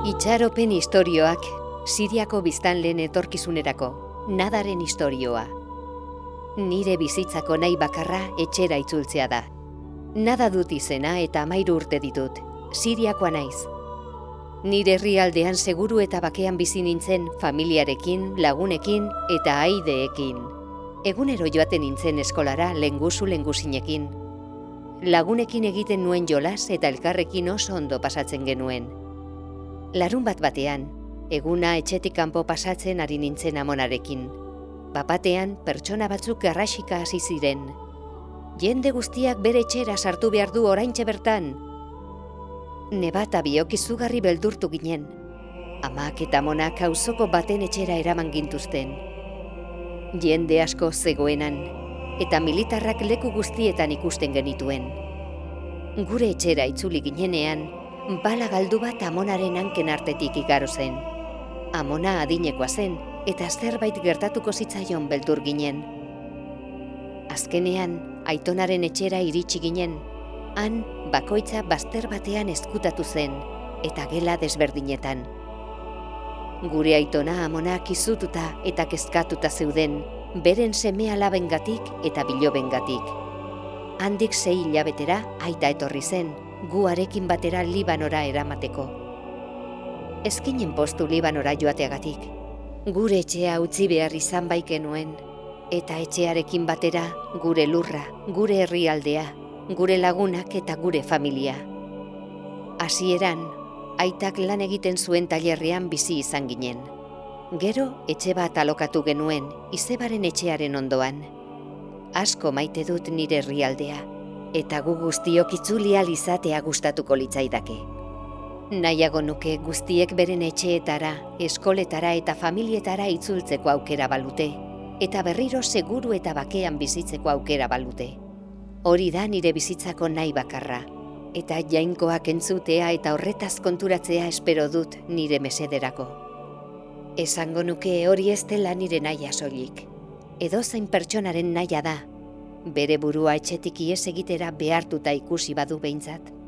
Itxaropen istorioak, Siriako biztanleen etorkizunerako, nadaren istorioa. Nire bizitzako nahi bakarra etxera itzultzea da. Nada dut izena eta 13 urte ditut, Siriakoa naiz. Nire herrialdean seguru eta bakean bizi nintzen familiarekin, lagunekin eta aideekin. Egunero joaten nintzen eskolara lengusinekin. Lagunekin egiten nuen jolas eta elkarrekin oso ondo pasatzen genuen. Larunbat batean, eguna etxetik kanpo pasatzen ari nintzen amonarekin. Bapatean pertsona batzuk garrasika hasi ziren. Jende guztiak bere etxera sartu behar du oraintxe bertan. Neba eta biok izugarri beldurtu ginen. Amak eta amonak auzoko baten etxera eraman gintuzten. Jende asko zegoenan, eta militarrak leku guztietan ikusten genituen. Gure etxera itzuli ginenean, bala galdu bat amonaren hanken artetik igaro zen. Amona adinekoa zen, eta zerbait gertatuko zitzaion beldur ginen. Azkenean, aitonaren etxera iritsi ginen. Han, bakoitza bazter batean ezkutatu zen, eta gela desberdinetan. Gure aitona amonak izututa eta kezkatuta zeuden, beren seme-alabengatik eta bilobengatik. Handik 6 hilabetera aita etorri zen, guarekin batera Libanora eramateko. Ezkinen postu Libanora joateagatik. Gure etxea utzi behar izan baikenuen, eta etxearekin batera gure lurra, gure herrialdea, gure lagunak eta gure familia. Hasieran, aitak lan egiten zuen tailerrean bizi izan ginen. Gero, etxe bat alokatu genuen, izebaren etxearen ondoan. Asko maite dut nire herrialdea, eta gu guztiok itzuli ahal izatea gustatuko litzaidake. Nahiago nuke guztiek beren etxeetara, eskoletara eta familietara itzultzeko aukera balute, eta berriro seguru eta bakean bizitzeko aukera balute. Hori da nire bizitzako nahi bakarra, eta jainkoak entzutea eta horretaz konturatzea espero dut nire mesederako. Esango nuke hori ez dela nire nahia soilik. Edozein pertsonaren nahia da, bere burua etxetik ihes egitera behartuta ikusi badu behintzat.